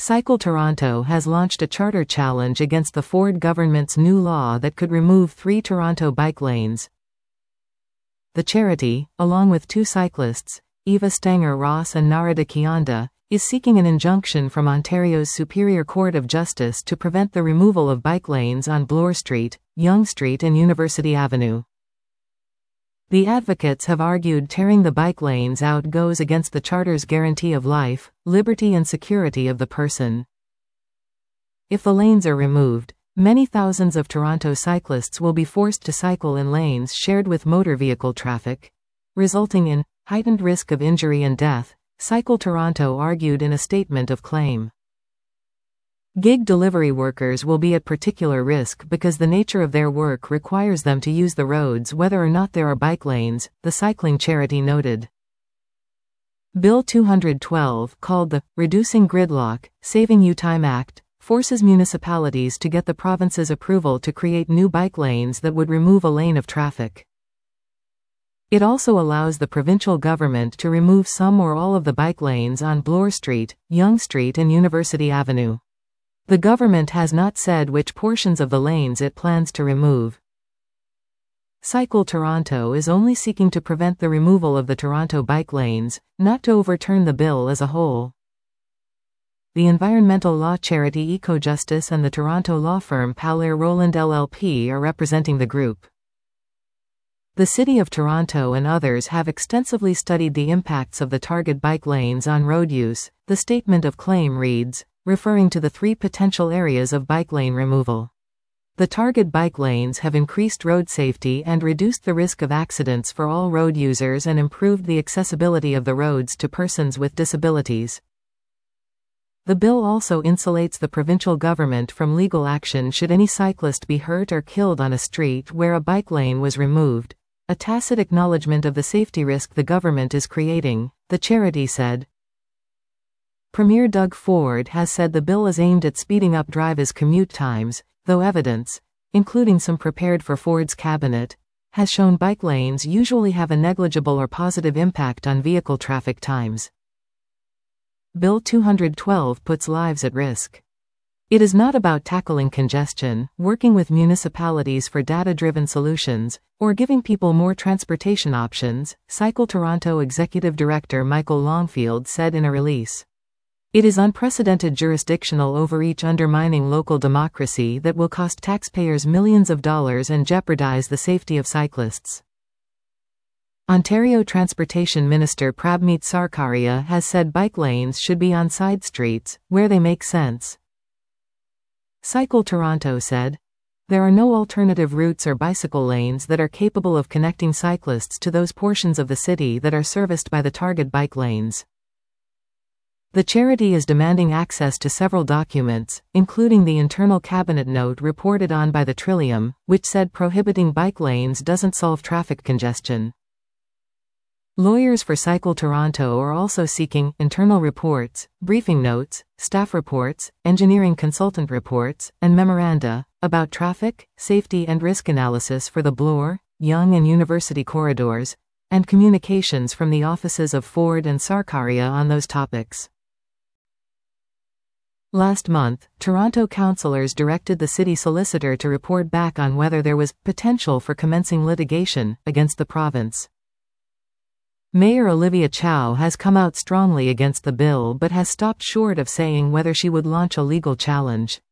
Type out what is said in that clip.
Cycle Toronto has launched a charter challenge against the Ford government's new law that could remove 3 Toronto bike lanes. The charity, along with 2 cyclists, Eva Stenger-Ross and Narada Kianda, is seeking an injunction from Ontario's Superior Court of Justice to prevent the removal of bike lanes on Bloor Street, Yonge Street and University Avenue. The advocates have argued tearing the bike lanes out goes against the Charter's guarantee of life, liberty and security of the person. If the lanes are removed, many thousands of Toronto cyclists will be forced to cycle in lanes shared with motor vehicle traffic, resulting in heightened risk of injury and death, Cycle Toronto argued in a statement of claim. Gig delivery workers will be at particular risk because the nature of their work requires them to use the roads whether or not there are bike lanes, the cycling charity noted. Bill 212, called the Reducing Gridlock, Saving You Time Act, forces municipalities to get the province's approval to create new bike lanes that would remove a lane of traffic. It also allows the provincial government to remove some or all of the bike lanes on Bloor Street, Yonge Street and University Avenue. The government has not said which portions of the lanes it plans to remove. Cycle Toronto is only seeking to prevent the removal of the Toronto bike lanes, not to overturn the bill as a whole. The environmental law charity EcoJustice and the Toronto law firm Paulier Roland LLP are representing the group. The City of Toronto and others have extensively studied the impacts of the target bike lanes on road use, the statement of claim reads, referring to the 3 potential areas of bike lane removal. The target bike lanes have increased road safety and reduced the risk of accidents for all road users and improved the accessibility of the roads to persons with disabilities. The bill also insulates the provincial government from legal action should any cyclist be hurt or killed on a street where a bike lane was removed, a tacit acknowledgement of the safety risk the government is creating, the charity said. Premier Doug Ford has said the bill is aimed at speeding up drivers' commute times, though evidence, including some prepared for Ford's cabinet, has shown bike lanes usually have a negligible or positive impact on vehicle traffic times. Bill 212 puts lives at risk. It is not about tackling congestion, working with municipalities for data-driven solutions, or giving people more transportation options, Cycle Toronto Executive Director Michael Longfield said in a release. It is unprecedented jurisdictional overreach undermining local democracy that will cost taxpayers millions of dollars and jeopardize the safety of cyclists. Ontario Transportation Minister Prabmeet Sarkaria has said bike lanes should be on side streets, where they make sense. Cycle Toronto said, there are no alternative routes or bicycle lanes that are capable of connecting cyclists to those portions of the city that are serviced by the target bike lanes. The charity is demanding access to several documents, including the internal cabinet note reported on by the Trillium, which said prohibiting bike lanes doesn't solve traffic congestion. Lawyers for Cycle Toronto are also seeking internal reports, briefing notes, staff reports, engineering consultant reports, and memoranda about traffic, safety and risk analysis for the Bloor, Yonge and University corridors, and communications from the offices of Ford and Sarkaria on those topics. Last month, Toronto councillors directed the city solicitor to report back on whether there was potential for commencing litigation against the province. Mayor Olivia Chow has come out strongly against the bill but has stopped short of saying whether she would launch a legal challenge.